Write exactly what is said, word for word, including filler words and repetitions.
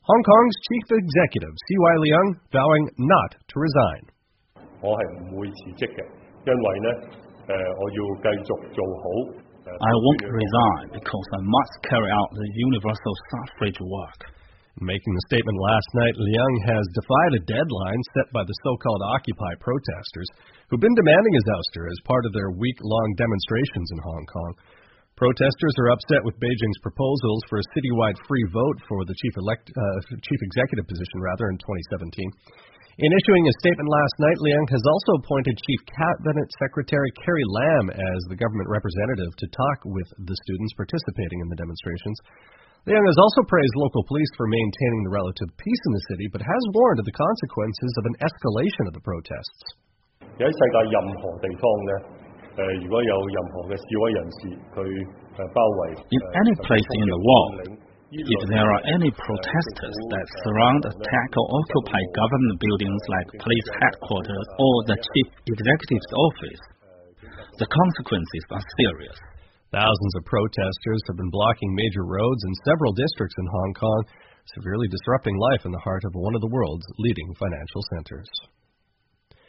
Hong Kong's chief executive, C Y Leung, vowing not to resign. 我係唔會辭職嘅，因為呢，誒、呃、我要繼續做好。 I won't resign because I must carry out the universal suffrage work. Making the statement last night, Leung has defied a deadline set by the so-called Occupy protesters, who've been demanding his ouster as part of their week-long demonstrations in Hong Kong. Protesters are upset with Beijing's proposals for a citywide free vote for the chief elect, uh, chief executive position rather in twenty seventeen. In issuing a statement last night, Leung has also appointed Chief Cabinet Secretary Carrie Lam as the government representative to talk with the students participating in the demonstrations. Leung has also praised local police for maintaining the relative peace in the city, but has warned of the consequences of an escalation of the protests. 喺世界任何地方呢，誒、呃、如果有任何嘅示威人士佢誒包圍 In any place in the world, if there are any protesters that surround, attack or occupy government buildings like police headquarters or the chief executive's office, the consequences are serious. Thousands of protesters have been blocking major roads in several districts in Hong Kong, severely disrupting life in the heart of one of the world's leading financial centers.